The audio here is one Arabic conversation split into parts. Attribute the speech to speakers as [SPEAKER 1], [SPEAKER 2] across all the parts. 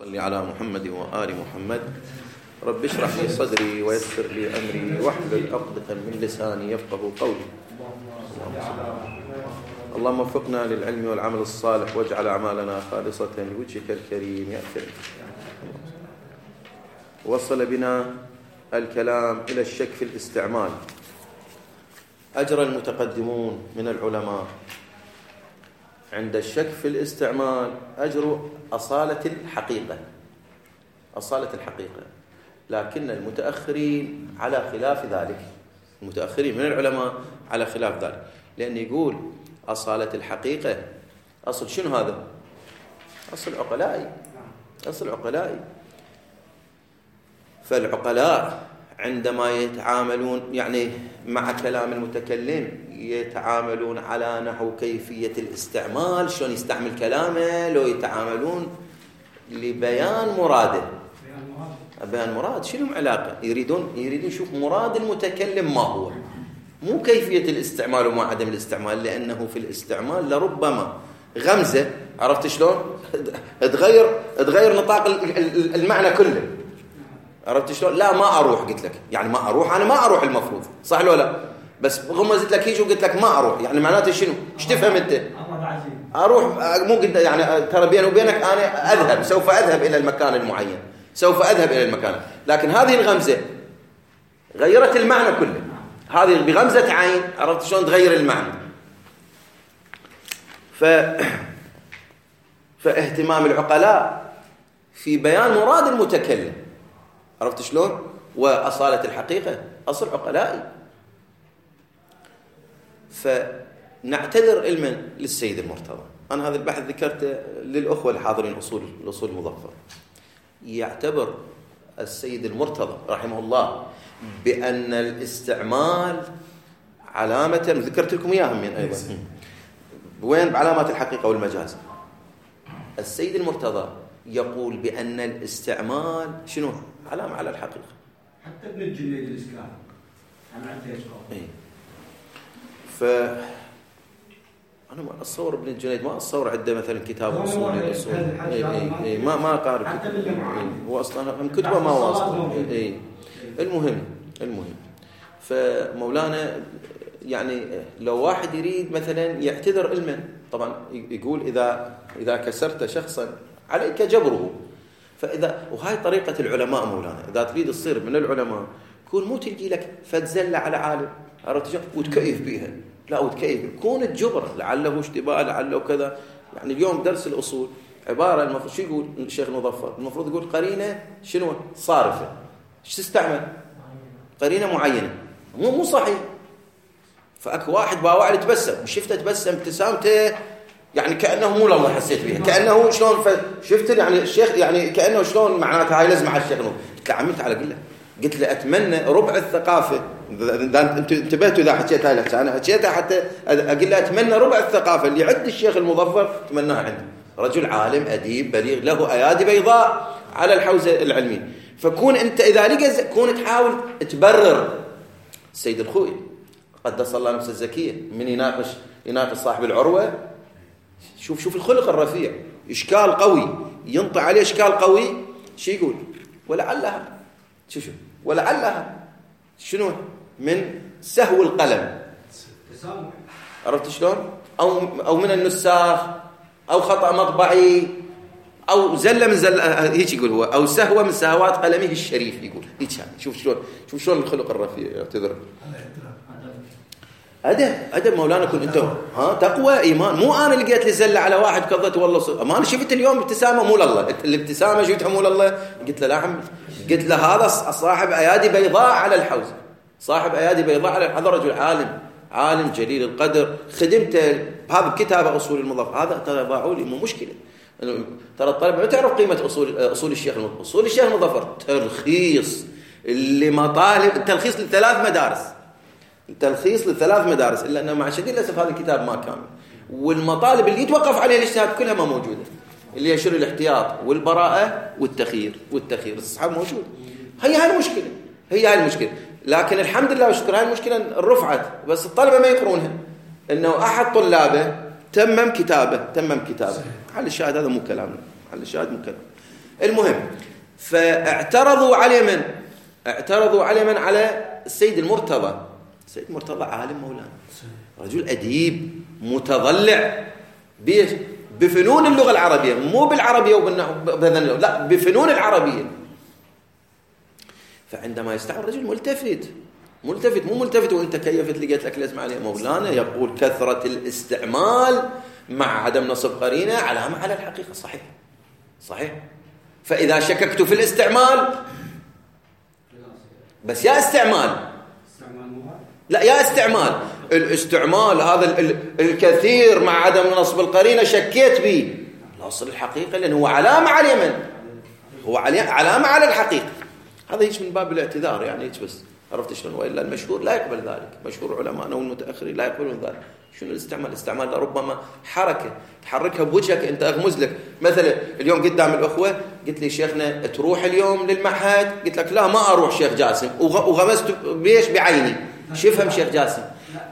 [SPEAKER 1] صل على محمد وآل محمد. رب اشرح لي صدري ويسر لي أمري واحلل عقدة من لساني يفقه قولي. اللهم وفقنا للعلم والعمل الصالح واجعل أعمالنا خالصة لوجهك الكريم يا كريم. وصل بنا الكلام إلى الشك في الاستعمال. أجرى المتقدمون من العلماء عند الشك في الاستعمال أجروا أصالة الحقيقة، لكن المتأخرين على خلاف ذلك. المتأخرين من العلماء على خلاف ذلك، لأن يقول أصالة الحقيقة أصل شنو هذا؟ أصل عقلائي. فالعقلاء عندما يتعاملون يعني مع كلام المتكلم يتعاملون على نحو كيفية الاستعمال، شلون يستعمل كلامه، لو يتعاملون لبيان مراده. بيان مراد شنو علاقة؟ يريدون يشوف مراد المتكلم ما هو، مو كيفية الاستعمال وما عدم الاستعمال، لأنه في الاستعمال لربما غمزة عرفت شلون تغير نطاق المعنى كله. عرفت شلون؟ لا ما أروح، قلت لك يعني ما أروح، أنا ما أروح المفروض، صح ولا لا؟ بس غمزت لك هيك وقلت لك ما أروح، يعني معناته شنو؟ ايش تفهم أنت؟ أروح مو قد يعني ترى بيني وبينك أنا أذهب، سوف أذهب إلى المكان المعين، لكن هذه الغمزة غيرت المعنى كله. هذه بغمزة عين عرفت شلون تغير المعنى. فاهتمام العقلاء في بيان مراد المتكلم، عرفت شلون؟ وأصالة الحقيقة أصل عقلائي. فنعتذر علما للسيد المرتضى. أنا هذا البحث ذكرته للأخوة الحاضرين الأصول المظفر. يعتبر السيد المرتضى رحمه الله بأن الاستعمال علامة، ذكرت لكم إياها من أيضا وين بعلامات الحقيقة والمجاز. السيد المرتضى يقول بأن الاستعمال شنو؟ علامة على الحقيقة.
[SPEAKER 2] حتى ابن الجنيد الإسكان أنا عندي أشكال.
[SPEAKER 1] أنا ما أتصور ابن الجنيد، ما أتصور عنده مثلا كتاب أصول ما أقارب. هو أصلا من كتبه ما هو أصلا. المهم فمولانا يعني لو واحد يريد مثلا يعتذر علما، طبعا يقول إذا كسرت شخصا عليك جبره. وهاي طريقة العلماء مولانا، إذا تريد تصير من العلماء كون مو تلقي لك فتزلة على عالم عرفت وتكيف بيها، لا وتكيف كون الجبر لعله اشتباه لعله كذا. يعني اليوم درس الأصول عبارة المفروض شو يقول الشيخ المظفر؟ المفروض يقول قرينة شنو صارفة، ايش تستعمل؟ قرينة معينة، مو صحيح. فأكو واحد باوع تبسم وشفته تبسم ابتسامته يعني كأنه مو الله حسيت بيها، كأنه شلون شفت يعني الشيخ يعني كأنه شلون معناتها هاي لازم على الشيخ. قلت له عملت على قلت له أتمنى ربع الثقافة. أنتم انتبهتوا إذا حكيت هاي لحظة، أنا حكيتها حتى أقول له أتمنى ربع الثقافة اللي عند الشيخ المظفر تمناها عنده. رجل عالم أديب بليغ له أيادي بيضاء على الحوزة العلمية. فكون أنت إذا لقى كون تحاول تبرر. السيد الخوي قدس الله نفسه الزكية من يناقش صاحب العروة، شوف الخلق الرفيع، إشكال قوي ينطع عليه إشكال قوي، شو يقول؟ ولعلها ولعلها شنو من سهو القلم، عرفت شلون؟ أو من النساخ، أو خطأ مطبعي، أو زلة من هيك يقول هو، أو سهوة من سهوات قلمه الشريف يقول هيك. شوف شلون الخلق الرفيع يعتذر. أدب مولانا كن أنتم تقوى إيمان. مو أنا لقيت لي زلة على واحد كظت والله ما أنا شفت اليوم ابتسامة مو لله، الابتسامة شفتها مو لله. قلت له لا عم، قلت له هذا صاحب أيادي بيضاء على الحوز، هذا رجل عالم جليل القدر، خدمته بهذا الكتاب أصول المظفر. هذا ترى باعوا لي مو مشكلة. ترى الطلبة ما تعرف قيمة أصول الشيخ المظفر. تلخيص لمطالب، التلخيص لثلاث مدارس، إلا أنه مع شديد الأسف هذا الكتاب ما كامل، والمطالب اللي يتوقف عليها الاجتهاد كلها ما موجودة، اللي يشير الاحتياط والبراءة والتخيير الصحاب موجود. هي المشكلة. لكن الحمد لله والشكر هاي المشكلة رفعت، بس الطلبة ما يقرونها. إنه أحد طلابه تمم كتابه. على الشاهد هذا مو كلامنا، المهم فاعترضوا على من؟ اعترضوا على من؟ على السيد المرتضى. السيد المرتضى عالم مولانا، رجل أديب متضلع بفنون اللغة العربية، مو بالعربية وبالنحو لا، بفنون العربية. فعندما يستعمل رجل ملتفت مو ملتفت وانت كيفت لقيت لك لازم عليه مولانا يقول كثرة الاستعمال مع عدم نصب قرينة علامة على الحقيقة. صحيح. فإذا شككت في الاستعمال بس يا استعمال لا يا استعمال الاستعمال هذا الكثير مع عدم نصب القرينة شكيت به، لا أصل الحقيقة لأنه هو علامة على من؟ هو علامة على الحقيقة. هذا يجي من باب الاعتذار يعني بس، عرفت شلون؟ وإلا المشهور لا يقبل ذلك، مشهور علماءنا والمتأخرين لا يقبلون ذلك. شنو الاستعمال ربما حركة تحركها بوجهك أنت، أغمز لك مثلا اليوم قدام الأخوة قلت لي شيخنا تروح اليوم للمعهد؟ قلت لك لا ما أروح شيخ جاسم، وغمزت بيش بعيني. شفهم شيخ جاسم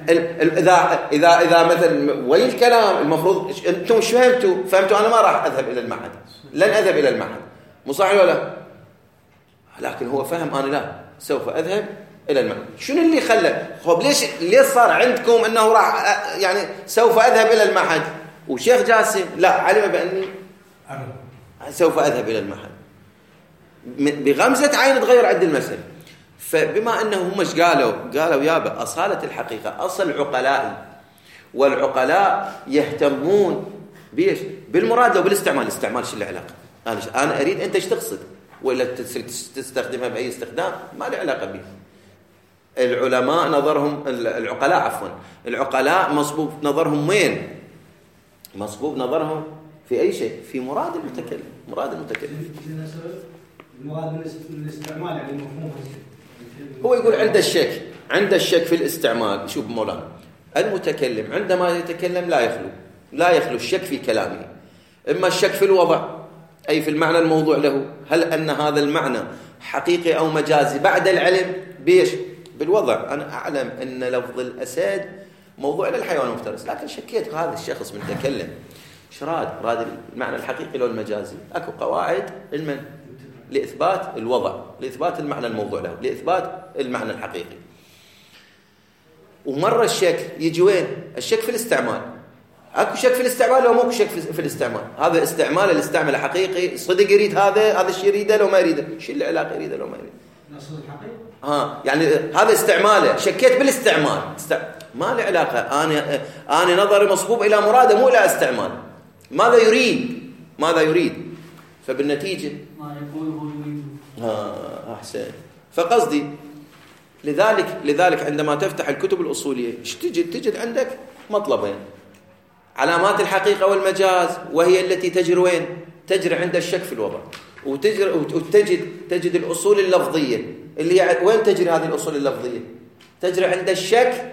[SPEAKER 1] إذا مثلا وين الكلام المفروض أنتم مش فهمتوا أنا ما راح أذهب إلى المعهد، لن أذهب إلى المعهد، مو صحيح ولا؟ لكن هو فهم أنا لا سوف أذهب إلى المعهد. شنو اللي خلى؟ ليش صار عندكم أنه راح يعني سوف أذهب إلى المعهد، وشيخ جاسم لا علم بأني سوف أذهب إلى المعهد؟ بغمزة عين تغير عند المسألة. فبما أنهم مش قالوا يابا أصالة الحقيقة أصل عقلائي، والعقلاء يهتمون بيش بالمراد لو بالاستعمال. الاستعمال شو العلاقة؟ أنا أريد أنت ايش تقصد، ولا تستخدمها بأي استخدام ما له علاقة به. العلماء نظرهم العقلاء مصبوب نظرهم وين؟ مصبوب نظرهم في أي شيء، في مراد المتكلم. مراد
[SPEAKER 2] الاستعمال يعني مفهوم.
[SPEAKER 1] هو يقول عند الشك في الاستعمال. شوف مولانا المتكلم عندما يتكلم لا يخلو الشك في كلامه. إما الشك في الوضع أي في المعنى الموضوع له، هل أن هذا المعنى حقيقي أو مجازي بعد العلم بالوضع. أنا أعلم أن لفظ الأسد موضوع للحيوان المفترس، لكن شكيت هذا الشخص متكلم راد المعنى الحقيقي لو المجازي. أكو قواعد لإثبات الوضع، لإثبات المعنى الموضوع له، لإثبات المعنى الحقيقي. ومرة الشك يجي وين؟ الشك في الاستعمال. اكو شك في الاستعمال لو مو شك في الاستعمال. هذا استعمال اللي استعمل حقيقي صدق يريد هذا الشيء يريده لو ما يريده، شو العلاقه يريده لو ما يريده؟
[SPEAKER 2] نص الحقيقي
[SPEAKER 1] يعني هذا استعماله، شكيت بالاستعمال ما له علاقه. انا نظري مصبوب الى مراده مو الى استعمال. ماذا يريد فبالنتيجه
[SPEAKER 2] ما يقول يريد.
[SPEAKER 1] احسن. فقصدي لذلك عندما تفتح الكتب الاصوليه ايش تجد عندك مطلبين: علامات الحقيقة والمجاز، وهي التي تجري وين؟ تجري عند الشك في الوضع. وتجد الأصول اللفظية اللي هي وين تجري هذه الأصول اللفظية؟ تجري عند الشك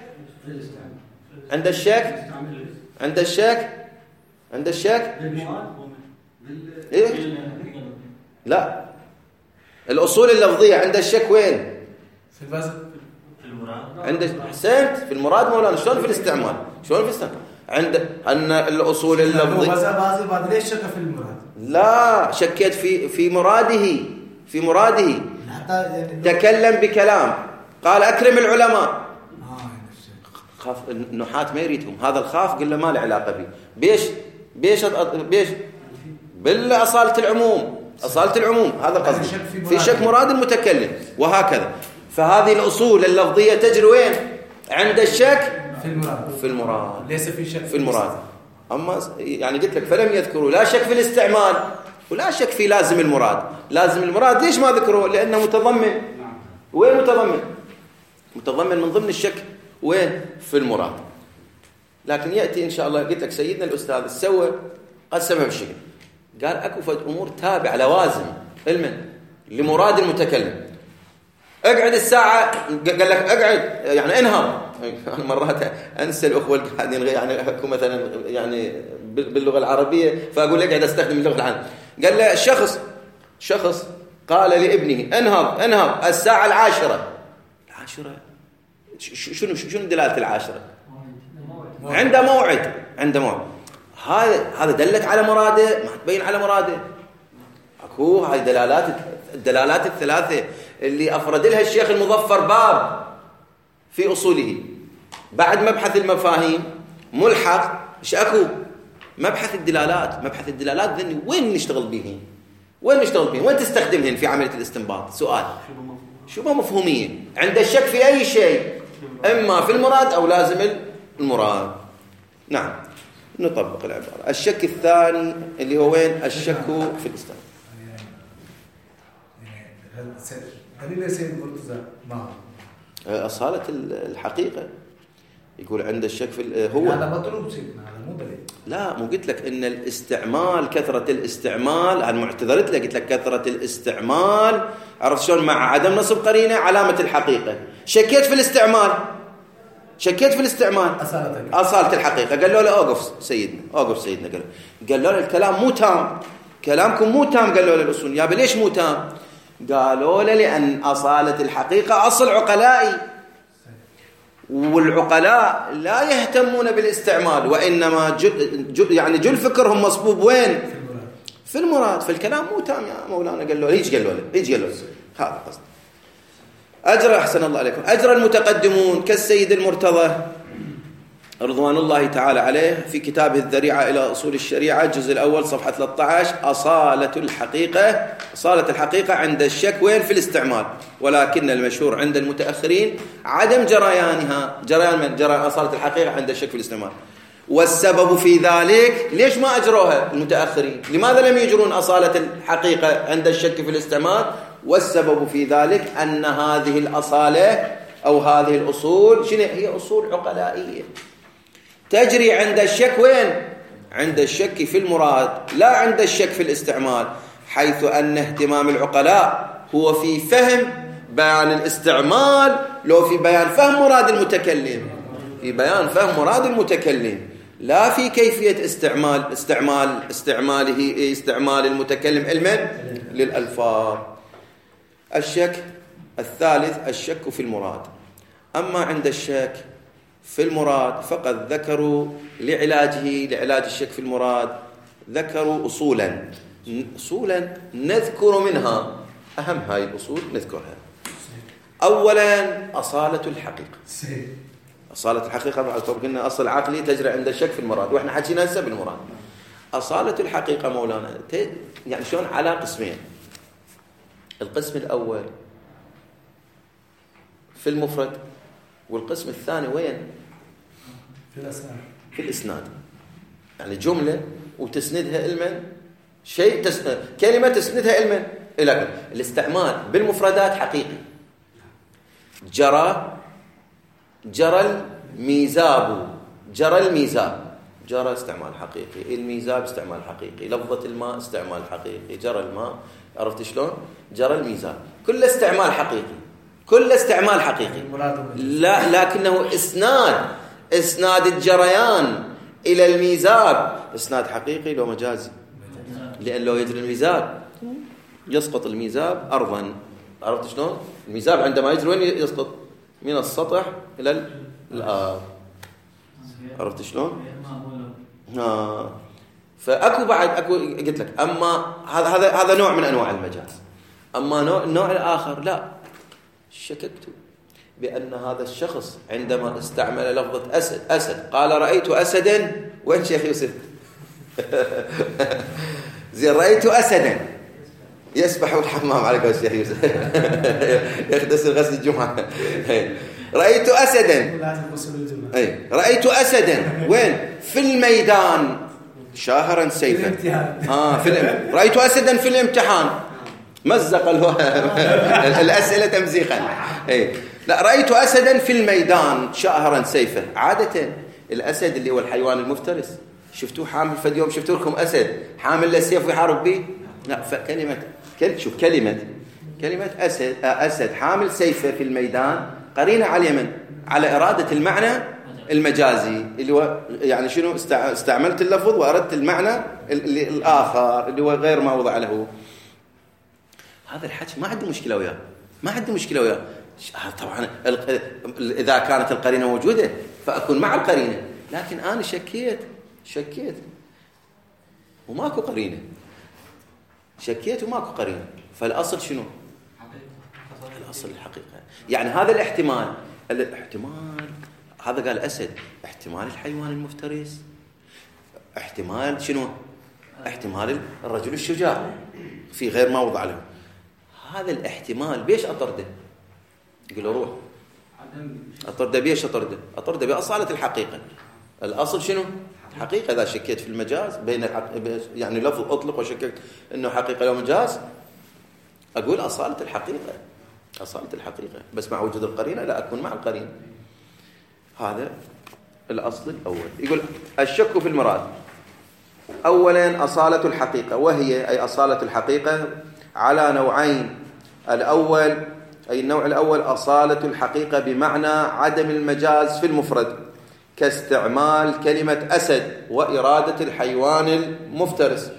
[SPEAKER 1] إيه؟ لا، الأصول اللفظية عند الشك وين؟
[SPEAKER 3] في المراد.
[SPEAKER 1] حسنت في المراد مولانا. شلون في الاستعمال؟ عند أن الأصول اللفظية
[SPEAKER 3] بعد ليش شك في المراد؟
[SPEAKER 1] لا، شكيت في مراده. تكلم بكلام قال أكرم العلماء. خاف النحاة ما يريدهم هذا الخاف، قل له ما له علاقة به. بيش بالأصالة العموم هذا قصدي. في شك مراد المتكلم وهكذا. فهذه الأصول اللفظية تجري وين؟ عند الشك في المراد،
[SPEAKER 3] ليس في شك
[SPEAKER 1] في المراد. أما يعني قلت لك فلم يذكروا لا شك في الاستعمال ولا شك في لازم المراد. ليش ما ذكروا؟ لأنه متضمن. وين متضمن من ضمن الشك وين؟ في المراد. لكن يأتي إن شاء الله، قلت لك سيدنا الأستاذ سوى قسمها بشيء، قال أكو فد أمور تابع لوازم علما لمراد المتكلم. اقعد الساعة، قال لك اقعد يعني انهض. أنا مرات أنسى الأخوة القاعدين يعني أكو مثلا يعني باللغة العربية، فأقول اقعد أستخدم اللغة العامة. قال له شخص قال لابنه انهض الساعة 10. شنو دلالة 10؟ عنده موعد. هذا دلك على مراده؟ ما تبين على مراده. اكو هاي الدلالات الثلاثة اللي أفرد لها الشيخ المظفر باب في أصوله بعد مبحث المفاهيم ملحق. إيش أكو؟ مبحث الدلالات ذني وين نشتغل بهن؟ وين تستخدمهن في عملية الاستنباط؟ سؤال شبه مفهومية عند الشك في أي شيء، إما في المراد أو لازم المراد. نعم نطبق العبارة. الشك الثاني اللي هو وين؟ الشك في الاستنباط.
[SPEAKER 3] دليل سيد مرتضى ما
[SPEAKER 1] أصالة الحقيقة. يقول عند الشك في هو
[SPEAKER 3] هذا مطلوب سيدنا، هذا مو دليل.
[SPEAKER 1] لا مو قلت لك ان الاستعمال، كثرة الاستعمال، انا معتذرت لك قلت لك كثرة الاستعمال عرفت شلون مع عدم نصب قرينة علامة الحقيقة. شكيت في الاستعمال أصالة الحقيقة. قالوا له اوقف سيدنا قالوا له الكلام مو تام، كلامكم مو تام. قالوا له الأصول يا ليش مو تام؟ قالوا له لأن أصالة الحقيقة أصل عقلائي، والعقلاء لا يهتمون بالاستعمال، وإنما جل فكرهم مصبوب وين؟ في المراد. فالكلام مو تام يا مولانا. قالوا له هذا قصد. أحسن الله عليكم. أجرى المتقدمون كالسيد المرتضى رضوان الله تعالى عليه في كتابه الذريعة إلى أصول الشريعة الجزء الأول صفحة 13 أصالة الحقيقة عند الشك وين؟ في الاستعمال، ولكن المشهور عند المتأخرين عدم جريان أصالة الحقيقة عند الشك في الاستعمال. والسبب في ذلك ليش ما أجروها المتأخرين؟ لماذا لم يجرون أصالة الحقيقة عند الشك في الاستعمال؟ والسبب في ذلك أن هذه الأصالة أو هذه الأصول شنو هي؟ أصول عقلائية تجري عند الشك وين؟ عند الشك في المراد، لا عند الشك في الاستعمال، حيث أن اهتمام العقلاء هو في فهم بيان الاستعمال لو في بيان فهم مراد المتكلم، لا في كيفية استعمال المتكلم علما للألفاظ. الشك الثالث الشك في المراد. أما عند الشك في المراد فقد ذكروا لعلاج الشك في المراد ذكروا أصولا نذكر منها أهم هاي الأصول نذكرها. أولا أصالة الحقيقة قلنا أصل عقلي تجري عند الشك في المراد، وإحنا حكينا هسه بالمراد. أصالة الحقيقة مولانا يعني شلون على قسمين. القسم الأول في المفرد، والقسم الثاني وين؟ في الإسناد. يعني جملة وتسندها علما، كلمة تسندها علما إلى الاستعمال بالمفردات حقيقي. جرى الميزاب، جرى استعمال حقيقي، الميزاب استعمال حقيقي، لفظة الماء استعمال حقيقي، جرى الماء، عرفت شلون؟ جرى الميزاب، كل استعمال حقيقي. لا لكنه إسناد الجريان إلى الميزاب إسناد حقيقي لو مجازي، لأن لو يجري الميزاب يسقط الميزاب أرضا. عرفت شلون؟ الميزاب عندما يجري وين يسقط؟ من السطح إلى الأرض. عرفت شلون؟ فأكو قلت لك. أما هذا نوع من أنواع المجاز. أما النوع الآخر لا، شككت بأن هذا الشخص عندما استعمل لفظة أسد قال رأيت أسدا. وين شيخ يوسف؟ رأيت أسدا يسبح الحمام على قول الشيخ يوسف يغتسل غسل الجمعة. رأيت أسدا وين؟ في الميدان شاهرا سيفا. رأيت أسدا في الامتحان، مزق الأسئلة تمزيقا. لا، رأيت أسدا في الميدان شاهرا سيفا. عادة الأسد اللي هو الحيوان المفترس، شفتوه حامل فد يوم شفتوا لكم أسد حامل السيف ويحارب به؟ لا. فكلمة أسد حامل سيفه في الميدان قرينة على اليمن على إرادة المعنى المجازي اللي هو يعني شنو؟ استعملت اللفظ وأردت المعنى الآخر اللي هو غير ما وضع له. هذا الحكي ما عندي مشكلة وياه. طبعا إذا كانت القرينة موجودة فأكون مع القرينة، لكن أنا شكيت وماكو قرينة. شكيت وماكو قرينة، فالأصل شنو؟ الأصل الحقيقة. يعني هذا الاحتمال هذا قال أسد، احتمال الحيوان المفترس، احتمال شنو؟ احتمال الرجل الشجاع في غير ما وضع له. هذا الاحتمال بيش أطرده؟ يقول له روح أطرده. بيش أطرده بأصالة الحقيقة. الأصل شنو؟ حقيقة. إذا شكيت في المجاز بين يعني لفظ أطلق وشككت إنه حقيقة لو مجاز، أقول أصالة الحقيقة، أصالة الحقيقة، بس مع وجود القرينة لا أكون مع القرينة. هذا الأصل الأول. يقول الشك في المراد أولا أصالة الحقيقة، وهي أي أصالة الحقيقة على نوعين. الأول أي النوع الأول أصالة الحقيقة بمعنى عدم المجاز في المفرد، كاستعمال كلمة أسد وإرادة الحيوان المفترس.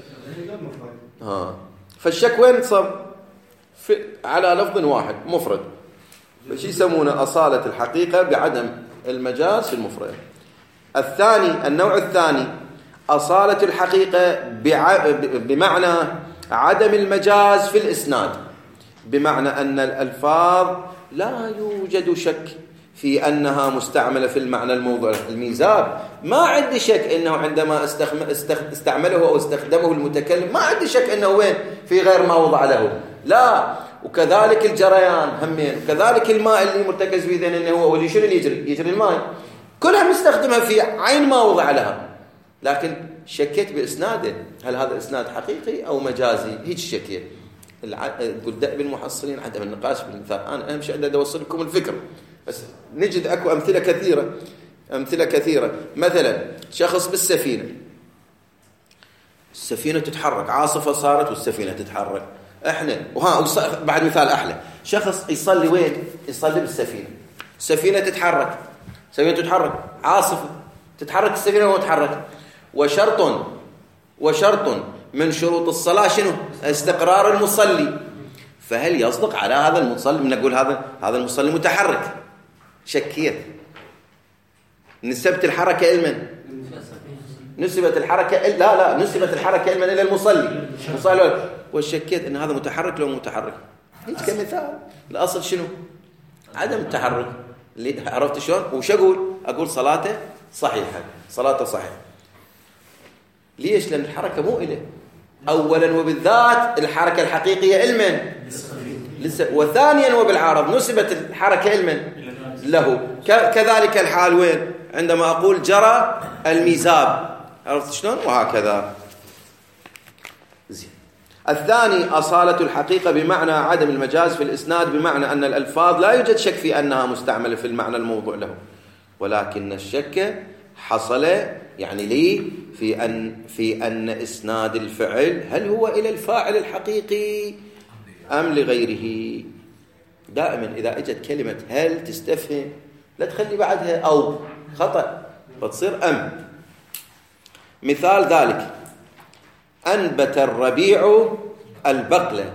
[SPEAKER 1] فالشك وين صب؟ على لفظ واحد مفرد، فش يسمونه أصالة الحقيقة بعدم المجاز في المفرد. الثاني النوع الثاني أصالة الحقيقة بمعنى عدم المجاز في الإسناد، بمعنى أن الألفاظ لا يوجد شك في أنها مستعملة في المعنى الموضوع. الميزاب ما عندي شك أنه عندما استعمله أو استخدمه المتكلم ما عندي شك أنه وين في غير ما وضع له، لا. وكذلك الجريان همين، وكذلك الماء اللي مرتكز في ذهن أنه هو اللي شنو اللي يجري الماء، كلها مستخدمة في عين ما وضع لها، لكن شكيت بإسناده، هل هذا إسناد حقيقي أو مجازي؟ هيك شكيت. قل دائما المحصلين عدم النقاش بالمثال. أنا أهم شيء عندي أوصل لكم الفكرة، بس نجد أكو أمثلة كثيرة. مثلا شخص بالسفينة، السفينة تتحرك، عاصفة صارت والسفينة تتحرك، احنا بعد مثال أحلى، شخص يصلي وين؟ يصلي بالسفينة، السفينة تتحرك، عاصفة تتحرك السفينة وتتحرك، وشرط من شروط الصلاة شنو؟ استقرار المصلي. فهل يصدق على هذا المصلي من نقول هذا المصلي متحرك؟ شكيت. نسبت الحركة إلمن؟ نسبت الحركة نسبت الحركة إلمن إلى المصلي. وشكيت إن هذا متحرك لو متحرك. هيك كمثال. الأصل شنو؟ عدم التحرك. عرفت شلون؟ وش أقول صلاته صحيحة. ليش؟ لأن الحركة مو إله أولا، وبالذات الحركة الحقيقية إلمن، وثانيا وبالعرض نسبت الحركة إلمن له. كذلك الحال وين؟ عندما أقول جرى الميزاب، عرفت شلون؟ وهكذا. زين. الثاني أصالة الحقيقة بمعنى عدم المجاز في الإسناد، بمعنى أن الألفاظ لا يوجد شك في أنها مستعملة في المعنى الموضوع له، ولكن الشك حصل يعني لي في أن إسناد الفعل هل هو إلى الفاعل الحقيقي أم لغيره. دائما إذا اجت كلمة هل تستفهم، لا تخلي بعدها أو، خطأ، بتصير أم. مثال ذلك أنبت الربيع البقلة،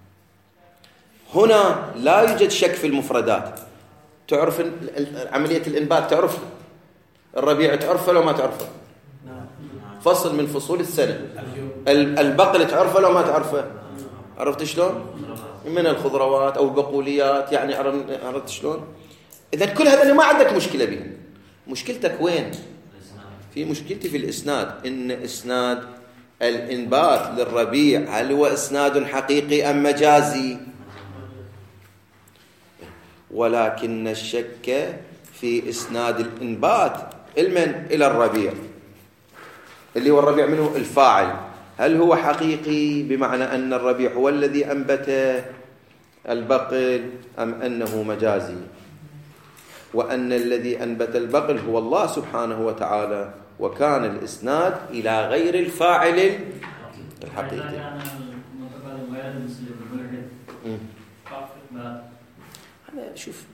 [SPEAKER 1] هنا لا يوجد شك في المفردات. تعرف عملية الإنبات، تعرف الربيع تعرفه لو ما تعرفه، فصل من فصول السنة. البقل تعرفه لو ما تعرفه، عرفت شلون؟ من الخضروات أو البقوليات، يعني عرفت شلون؟ إذا كل هذا اللي ما عندك مشكلة به. مشكلتك وين؟ في مشكلتي في الإسناد، إن إسناد الإنبات للربيع هل هو إسناد حقيقي أم مجازي؟ ولكن الشك في إسناد الإنبات إلى الربيع، اللي هو الربيع منه الفاعل، هل هو حقيقي بمعنى أن الربيع هو الذي أنبت البقل أم أنه مجازي، وأن الذي أنبت البقل هو الله سبحانه وتعالى، وكان الإسناد إلى غير الفاعل الحقيقي. هذا شوف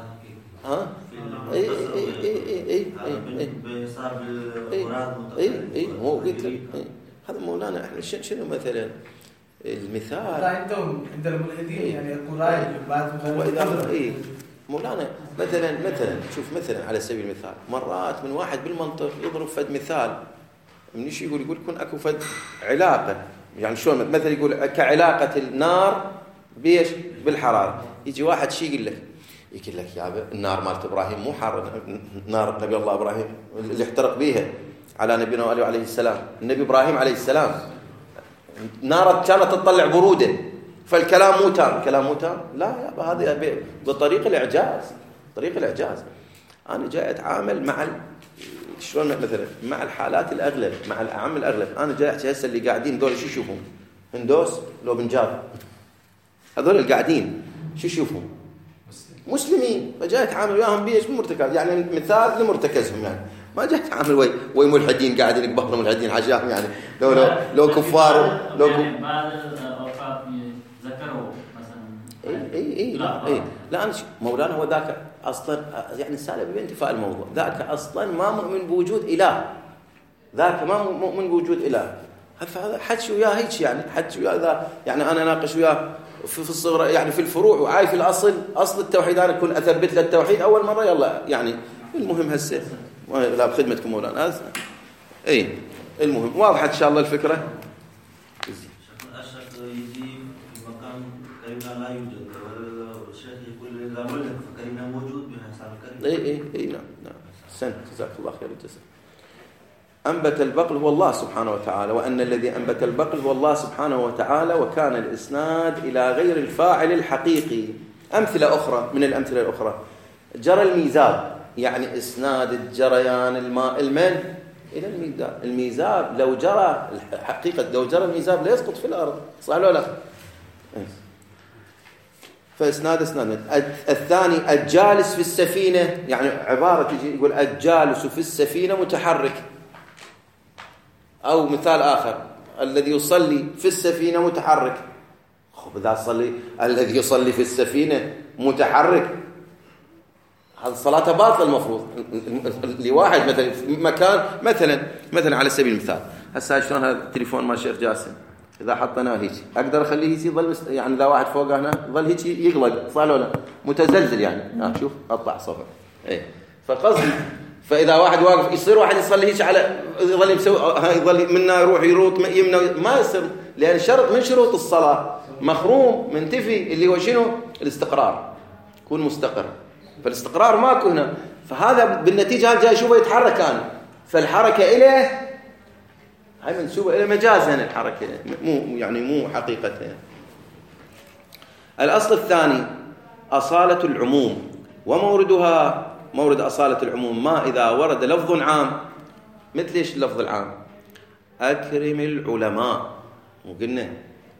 [SPEAKER 1] هو قلت لك هذا مولانا. احنا شنو مثلا المثال؟
[SPEAKER 3] لا عندنا الملحدين يعني القرآن بعد
[SPEAKER 1] مولانا مثلا شوف، مثلا على سبيل المثال مرات من واحد بالمنطق يضرب فد مثال، من يقول يكون اكو فد علاقه يعني شلون مثلا يقول كعلاقة النار بيش بالحرارة. يجي واحد شي يقول لك يا النار مالت إبراهيم مو حار، نار نبي الله إبراهيم اللي احترق بيها على نبينا وآله عليه السلام، النبي إبراهيم عليه السلام نار كانت تطلع برودة، فالكلام مو تام. كلام مو تام؟ لا يا هذه بطريق الإعجاز، طريق الإعجاز. أنا جاي أتعامل مع شلون مثلا مع الحالات الأغلب، مع الأعم الأغلب. أنا جاي أحكي هسه اللي قاعدين دول شو يشوفون؟ هندوس لو بنجاب، هذول اللي قاعدين شو يشوفون؟ مسلمين. فجاي أتعامل وياهم بيش مرتكز، يعني مثال لمرتكزهم. يعني ما جاي أتعامل ويا ملحدين قاعدين يكبروا ملحدين حاجاهم، يعني لو كفار لو
[SPEAKER 4] يعني بعد الأوقات ذكروا مثلا
[SPEAKER 1] اي لا أنا مولانا هو ذاك اصلا يعني سالب بانتفاء الموضوع. ذاك اصلا ما مؤمن بوجود اله، ذاك ما مؤمن بوجود اله. هذا حكي وياه هيك، يعني حكي وياه ذا، يعني انا اناقش وياه في الصغر، يعني في الفروع، وعاي في اصل التوحيد. انا كنت اثبت له التوحيد اول مره، يلا يعني المهم هسه لا بخدمتكم مولانا. اي المهم واضحه ان شاء الله الفكره.
[SPEAKER 5] الشيخ يجي في مكان كريمنا لا يوجد، والشيخ يقول إذا ملك فكريمنا موجود بحساب الكريم.
[SPEAKER 1] اي نعم سنت جزاك الله خير الجزاء. أنبت البقل هو الله سبحانه وتعالى، وأن الذي أنبت البقل هو الله سبحانه وتعالى، وكان الإسناد إلى غير الفاعل الحقيقي. أمثلة أخرى من الأمثلة الأخرى، جرى الميزاب، يعني إسناد الجريان الماء المن إلى الميزاب. الميزاب لو جرى الحقيقة، لو جرى الميزاب لا يسقط في الأرض، صح ولا لا؟ فإسناد الثاني الجالس في السفينة، يعني عبارة تجي يقول الجالس في السفينة متحرك. أو مثال آخر الذي يصلي في السفينة متحرك. إذا صلي الذي يصلي في السفينة متحرك، هذا صلاته باطلة المفروض. لواحد مثلا في مكان مثلا على سبيل المثال هسه شلون هذا التليفون مال الشيخ جاسم، إذا حطيناه هيك أقدر أخليه هيك يظل يعني إذا واحد فوق هنا يظل هيك يقلق، صار ولا متزلزل يعني. شوف أطلع صفر. فقصدي فإذا واحد واقف يصير واحد يصلي هيك على يظل يظل منا يروح يروط يمنا، ما يصير، لأن شرط من شروط الصلاة مخروم منتفي اللي هو شنو؟ الاستقرار، يكون مستقر. فالاستقرار ماكو هنا، فهذا بالنتيجة هذا جاي شوفه يتحرك أنا، فالحركة إليه هاي منسوبة إلى مجاز هنا الحركة، مو حقيقة. الأصل الثاني أصالة العموم، وموردها مورد أصالة العموم ما إذا ورد لفظ عام. مثل إيش اللفظ العام؟ أكرم العلماء، وقلنا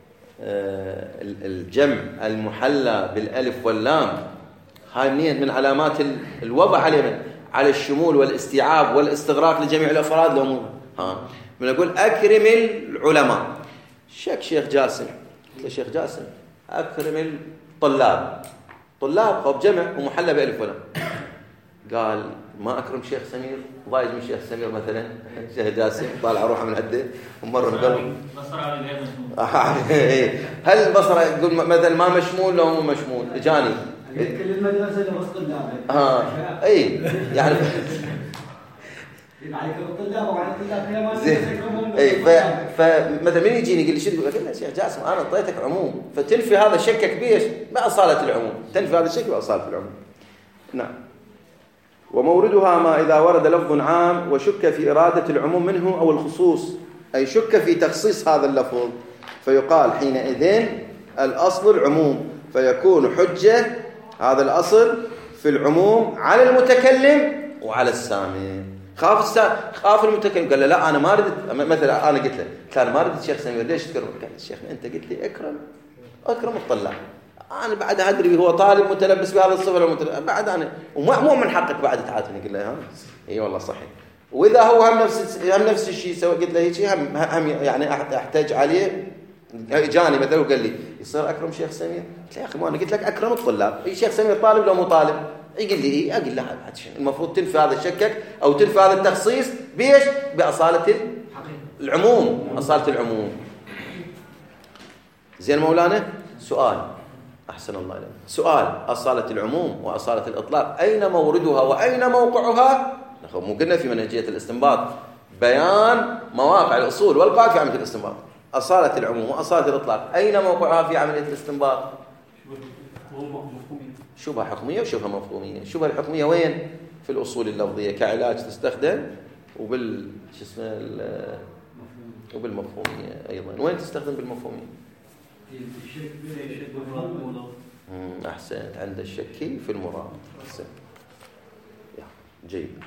[SPEAKER 1] الجمع المحلى بالألف واللام، هاي منين؟ من علامات الوضع على الشمول والاستيعاب والاستغراق لجميع الأفراد. لو مو من أقول أكرم العلماء، شيخ جاسم، شيخ جاسم أكرم الطلاب، طلاب أو بجمع ومحلى بألف ولام. قال ما أكرم شيخ سمير، ضايج من شيخ سمير مثلا، شيخ جاسم طالع روحه من عده ومرة قال هل البصرة يقول مثلا ما مشمول لو مو مشمول جاني
[SPEAKER 2] كل المدرسة اللي وسط طلاب
[SPEAKER 1] اي يعني
[SPEAKER 2] عليك الطلاب وعلى الطلاب
[SPEAKER 1] فمثلا من يجيني يقول لي شو تقول؟ يا شيخ جاسم انا اعطيتك عموم، فتنفي هذا شكك بيش بأصالة العموم، تنفي هذا الشك بأصالة العموم. نعم. وموردها ما إذا ورد لفظ عام وشك في إرادة العموم منه أو الخصوص، أي شك في تخصيص هذا اللفظ، فيقال حينئذ الأصل العموم، فيكون حجة هذا الأصل في العموم على المتكلم وعلى السامع. خاف المتكلم قال له لا أنا ما ردت، مثلا أنا قلت له كان ما ردت شيخ سمير ليش تكرم؟ قال الشيخ أنت قلت لي أكرم الطلاب، أنا بعد أدري هو طالب متلبس بهذا الصفة بعد أنا ومو من حقك بعد تعاتني. قل له ها إي والله صحيح. وإذا هو هم نفس الشيء سوى قلت له هيك هم يعني أحتاج عليه. جاني مثلا وقال لي يصير أكرم شيخ سمير؟ قلت له يا أخي ما أنا قلت لك أكرم الطلاب، أي شيخ سمير طالب لو مو طالب؟ يقول لي إيه، أقول له المفروض تنفي هذا الشكك أو تنفي هذا التخصيص بيش؟ بأصالة العموم، أصالة العموم. زين مولانا سؤال، أحسن الله إليك، سؤال أصالة العموم وأصالة الإطلاق أين موردها وأين موقعها؟ مو قلنا في منهجية الاستنباط بيان مواقع الأصول والقواعد في عملية الاستنباط، أصالة العموم وأصالة الإطلاق أين موقعها في عملية الاستنباط؟ شبهة حكمية وشبهة مفهومية. الشبهة الحكمية وين؟ في الأصول اللفظية كعلاج تستخدم، وبالمفهومية أيضا. وين تستخدم بالمفهومية؟ أحسنت، عند الشك في المراد. أحسنت، جيد.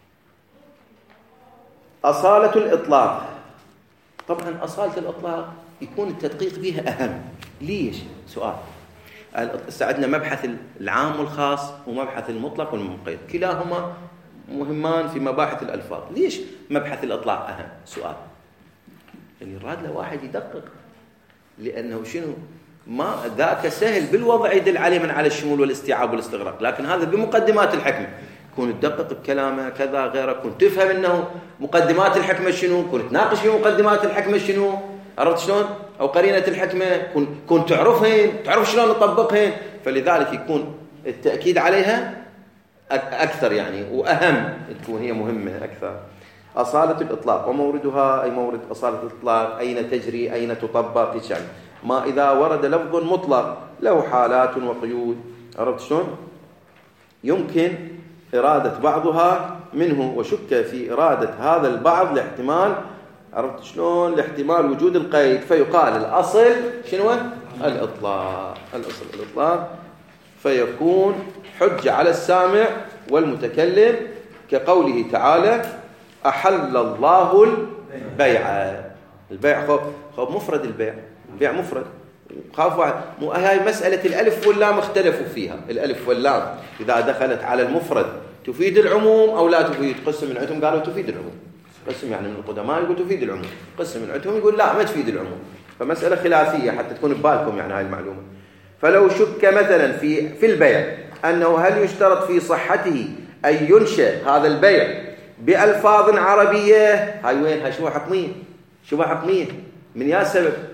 [SPEAKER 1] أصالة الإطلاق. طبعا أصالة الإطلاق يكون التدقيق فيها أهم. ليش؟ سؤال. عندنا مبحث العام والخاص ومبحث المطلق والمقيد، كلاهما مهمان في مباحث الألفاظ. ليش مبحث الإطلاق أهم؟ سؤال. يعني يراد له واحد يدقق، لأنه شنو؟ ما ذاك سهل بالوضع يدل عليه من على الشمول والاستيعاب والاستغراق، لكن هذا بمقدمات الحكمة كون تدقق بكلامه كذا غيره، كون تفهم انه مقدمات الحكمة شنو، كون تناقش في مقدمات الحكمة شنو، عرفت شلون؟ او قرينة الحكمة كون تعرفهن، تعرف شلون تطبقهن. فلذلك يكون التأكيد عليها أكثر يعني، وأهم تكون هي مهمة أكثر. أصالة الإطلاق وموردها، أي مورد أصالة الإطلاق، أين تجري، أين تطبق، يعني ما إذا ورد لفظ مطلق له حالات وقيود، عرفت شلون؟ يمكن إرادة بعضها منه وشك في إرادة هذا البعض لاحتمال، عرفت شلون؟ لاحتمال وجود القيد، فيقال الأصل شنو؟ الإطلاق. الأصل الإطلاق، فيكون حجة على السامع والمتكلم، كقوله تعالى أحل الله البيع. البيع خب مفرد، البيع مفرد. خافوا هاي مسألة الألف واللام اختلفوا فيها. الألف واللام إذا دخلت على المفرد تفيد العموم أو لا تفيد. قسم من عندهم قالوا تفيد العموم، قسم يعني من القدماء يقول تفيد العموم، قسم من عندهم يقول لا ما تفيد العموم. فمسألة خلافية حتى تكون ببالكم يعني هاي المعلومة. فلو شك مثلا في البيع أنه هل يشترط في صحته أن ينشأ هذا البيع بألفاظ عربية، هاي وين؟ هاي شبهة حكمية. شبهة حكمية من يا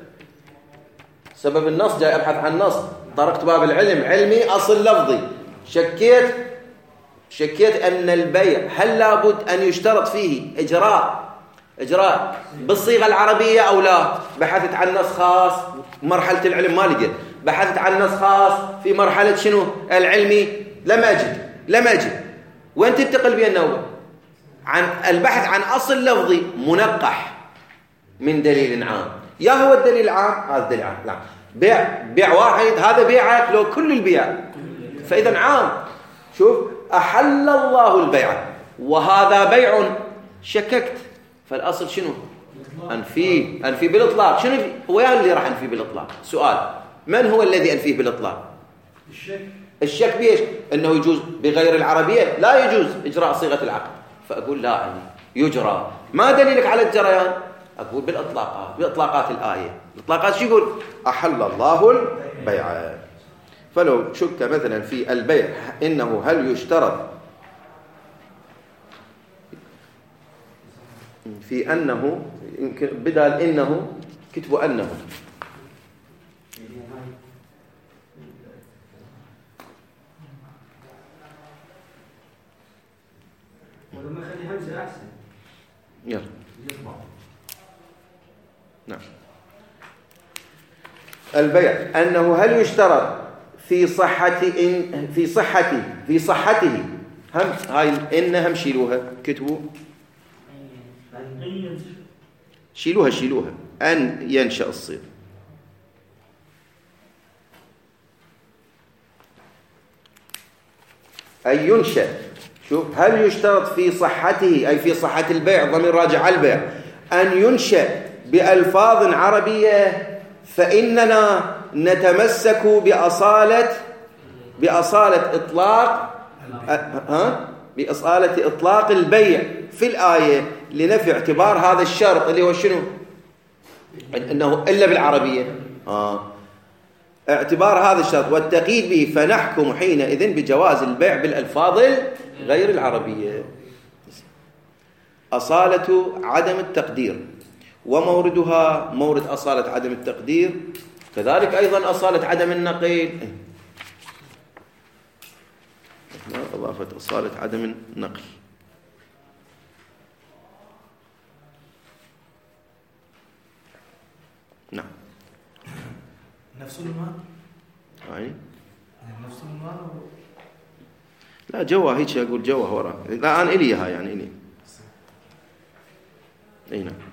[SPEAKER 1] سبب النص، جاي أبحث عن نص، طرقت باب العلم، علمي أصل لفظي، شكيت أن البيع هل لابد أن يشترط فيه إجراء بالصيغة العربية أو لا؟ بحثت عن نص خاص مرحلة العلم ما لقيت، بحثت عن نص خاص في مرحلة شنو؟ العلمي، لم أجد. وين تنتقل بين النوبة؟ عن البحث عن أصل لفظي منقح من دليل عام. يا هو الدليل العام، هذا الدليل العام، لا بيع واحد، هذا بيعك لو كل البيع، فإذا عام. شوف أحل الله البيع وهذا بيع، شككت، فالأصل شنو؟ أنفي بالإطلاق. شنو هو يا اللي راح أنفي بالإطلاق؟ سؤال، من هو الذي أنفيه بالإطلاق؟ الشك بيش؟ أنه يجوز بغير العربية، لا يجوز إجراء صيغة العقد. فأقول لا يعني يجرى. ما دليلك على الجريان؟ أقول بإطلاقات الآية. الإطلاقات شو يقول؟ أحل الله البيع. فلو شك مثلا في البيع إنه هل يشترط في أنه، يمكن بدل إنه كتبوا أنه،
[SPEAKER 2] ولما خلي همزة أحسن.
[SPEAKER 1] يلا نعم. البيع أنه هل يشترط في صحته هم هاي إنهم شيلوها، كتبوا شيلوها أن ينشأ الصيغ. أن ينشأ. شوف هل يشترط في صحته، أي في صحة البيع، ضمير راجع على البيع، أن ينشأ بألفاظ عربية، فإننا نتمسك بأصالة إطلاق البيع في الآية لنفي اعتبار هذا الشرط اللي هو شنو؟ إنه إلا بالعربية، اعتبار هذا الشرط والتقييد به، فنحكم حينئذ بجواز البيع بالألفاظ غير العربية. أصالة عدم التقدير وموردها مورد أصالة عدم التقدير، كذلك أيضا أصالة عدم النقل. أضافة أصالة عدم النقل.
[SPEAKER 3] نفس العنوان
[SPEAKER 1] يعني
[SPEAKER 3] نفس العنوان
[SPEAKER 1] لا جوه هيك أقول جوه ورا. لا أنا إليها يعني إلي أي نعم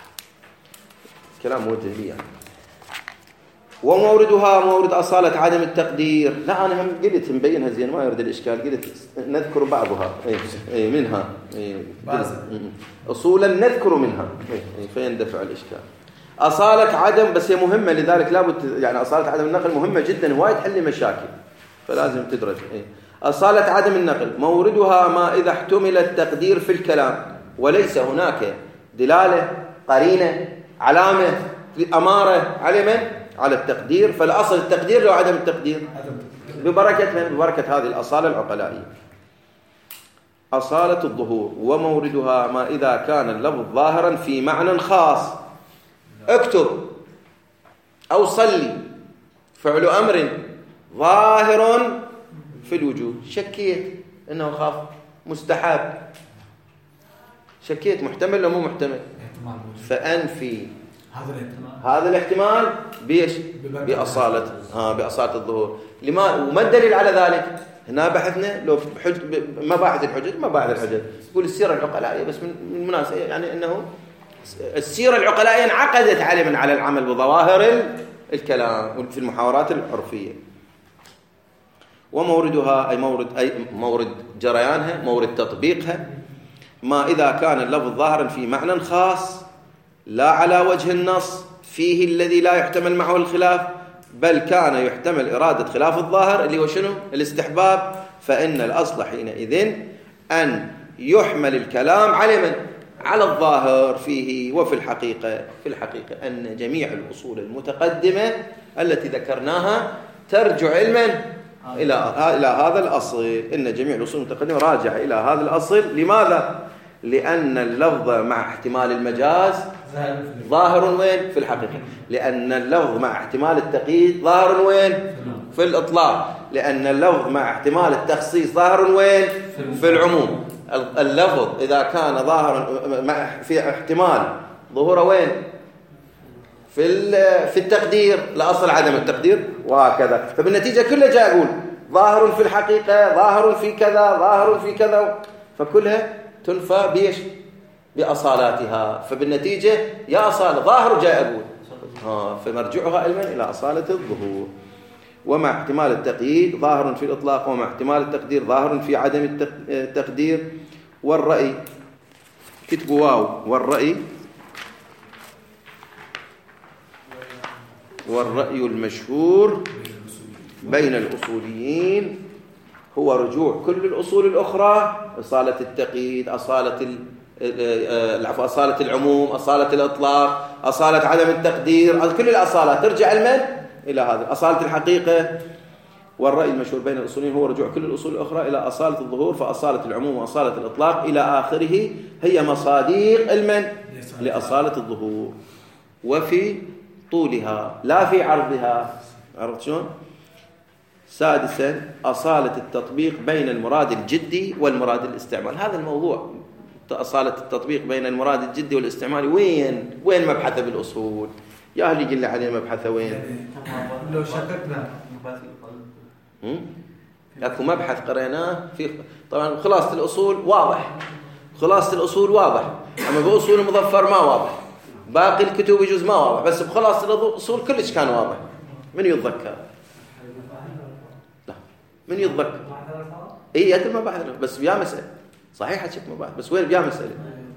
[SPEAKER 1] كلام موجه لي يعني. وموردها مورد أصالة عدم التقدير. لا أنا هم قلت مبينها زين ما يرد الإشكال. قلت نذكر بعضها منها أصولا نذكر منها فيندفع الإشكال. أصالة عدم بس هي مهمة لذلك لابد يعني أصالة عدم النقل مهمة جدا هواي تحل مشاكل فلازم تدرج. أصالة عدم النقل موردها ما إذا احتمل التقدير في الكلام وليس هناك دلالة قرينة علامة أمارة على من؟ على التقدير. فالأصل التقدير لو عدم التقدير ببركة هذه الأصالة العقلائية. أصالة الظهور وموردها ما إذا كان اللفظ ظاهرا في معنى خاص. اكتب أو صلي فعل أمر ظاهر في الوجود. شكيت إنه خاف مستحب شكيت محتمل ولا مو محتمل فأنفي هذا الاحتمال بإيش؟ بأصالة الظهور. وما الدليل على ذلك؟ هنا بحثنا لو مباحث الحجج يقول السيرة العقلائية بس من المناسبة يعني أنه السيرة العقلائية انعقدت على العمل بظواهر الكلام في المحاورات العرفية. وموردها أي مورد جريانها مورد تطبيقها ما إذا كان اللفظ ظاهرا في معنى خاص لا على وجه النص فيه الذي لا يحتمل معه الخلاف بل كان يحتمل إرادة خلاف الظاهر اللي هو شنو؟ الاستحباب. فإن الأصل حينئذ أن يحمل الكلام على من؟ على الظاهر فيه. وفي الحقيقة أن جميع الأصول المتقدمة التي ذكرناها ترجع علما إلى هذا الأصل. إن جميع الأصول المتقدمة راجعة إلى هذا الأصل. لماذا؟ لأن اللفظ مع احتمال المجاز ظاهر وين؟ في الحقيقة. لأن اللفظ مع احتمال التقييد ظاهر وين؟ في الإطلاق. لأن اللفظ مع احتمال التخصيص ظاهر وين؟ في العموم. اللفظ إذا كان ظاهرا في احتمال ظهوره وين؟ في التقدير لأصل عدم التقدير وهكذا. فبالنتيجة كلها جاء أقول ظاهر في الحقيقة ظاهر في كذا ظاهر في كذا فكلها تنفى بيش بأصالاتها. فبالنتيجة يا أصالة ظاهر جاء أقول فمرجعها علما إلى أصالة الظهور. ومع احتمال التقييد ظاهر في الإطلاق ومع احتمال التقدير ظاهر في عدم التقدير. والرأي كتبوا واو والرأي المشهور بين الأصوليين هو رجوع كل الأصول الأخرى أصالة التقييد أصالة العموم أصالة الإطلاق أصالة عدم التقدير كل الأصالات ترجع المن إلى هذا أصالة الحقيقة. والرأي المشهور بين الأصوليين هو رجوع كل الأصول الأخرى إلى أصالة الظهور فأصالة العموم وأصالة الإطلاق إلى آخره هي مصاديق المن لأصالة الظهور وفي طولها لا في عرضها. عرفت شلون؟ سادسا أصالة التطبيق بين المراد الجدي والمراد الاستعمال. هذا الموضوع أصالة التطبيق بين المراد الجدي والاستعمالي وين مبحثه بالأصول؟ يا أهلي قل لي عليه مبحثه وين؟
[SPEAKER 3] لو شككنا
[SPEAKER 1] أكو مبحث قريناه في طبعا خلاصة الأصول واضح أما بأصول المظفر ما واضح. باقي الكتب يجوز ما واضح بس بخلاصة الأصول كلش كان واضح. من يتذكر؟ لا من يتذكر؟ يتم مبحث بس بيا مسألة صحيح حكيت مبحث بس وين بيا مسألة؟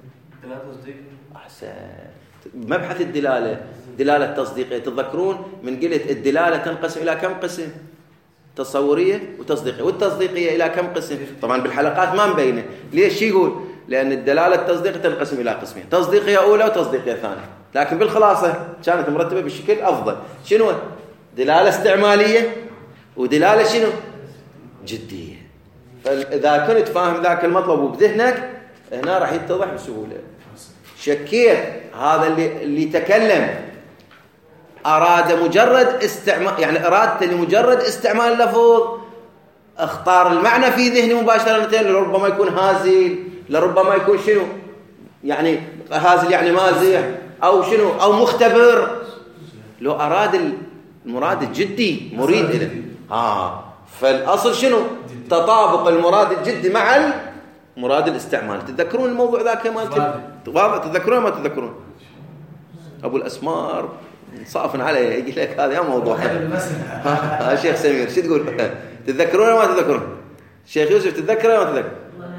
[SPEAKER 1] أحسن مبحث الدلالة دلالة تصديقية. تتذكرون من قلت الدلالة تنقسم إلى كم قسم؟ تصورية وتصديقية. والتصديقية إلى كم قسم؟ طبعا بالحلقات ما مبينة. ليش يقول؟ لأن الدلالة التصديقية تنقسم إلى قسمين تصديقية أولى وتصديقية ثانية. لكن بالخلاصة كانت مرتبة بشكل أفضل. شنو؟ دلالة استعمالية ودلالة شنو؟ جدية. فإذا كنت فاهم ذاك المطلب وبذهنك هنا راح يتضح بسهولة. شكيت هذا اللي تكلم أراد مجرد استعمال يعني أرادت لمجرد استعمال اللفظ اختار المعنى في ذهني مباشرة لربما يكون هازل لربما يكون شنو يعني هازل يعني مازح أو شنو أو مختبر. لو أراد المراد الجدي مريد إليه. فالأصل شنو؟ تطابق المراد الجدي مع المراد الاستعمال. تتذكرون الموضوع ذاك مالت تتذكرون ما تتذكرون؟ أبو الأسمار صافن عليه يقول لك هذا موضوع. شيخ سمير شو تقول؟ تتذكرون ما تتذكرون؟ شيخ يوسف تتذكره ما تتذكر؟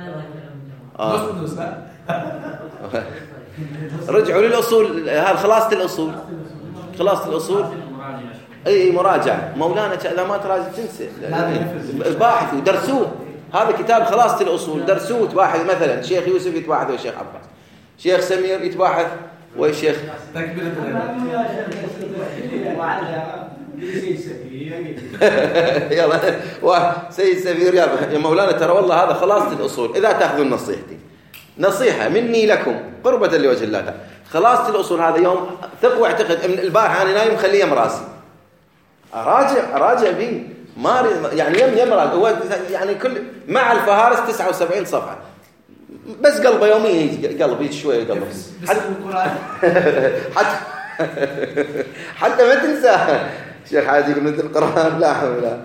[SPEAKER 1] رجعوا للأصول. هذا خلاصة الأصول اي مراجعة مولانا. إذا ما تراجع تنسى. باحثوا درسوه. هذا كتاب خلاصة الأصول درسوه. تباحث مثلا شيخ يوسف يتباحث وشيخ عباس، شيخ سمير يتباحث وشيخ يلا سيد سفير يا مولانا ترى والله هذا خلاصة الأصول. إذا تأخذون نصيحتي نصيحة مني لكم قربة لوجه الله تعالى، خلاصة الأصول هذا يوم ثق واعتقد. من البارحة أنا نايم خليه مراسي أراجع به ما يعني يمرأ هو يعني كل مع الفهارس 79 صفحة بس قلبه يوميا قلبي شوي قلبه حتى ما تنسى. شيخ عادي يقول مثل القرآن لا حول.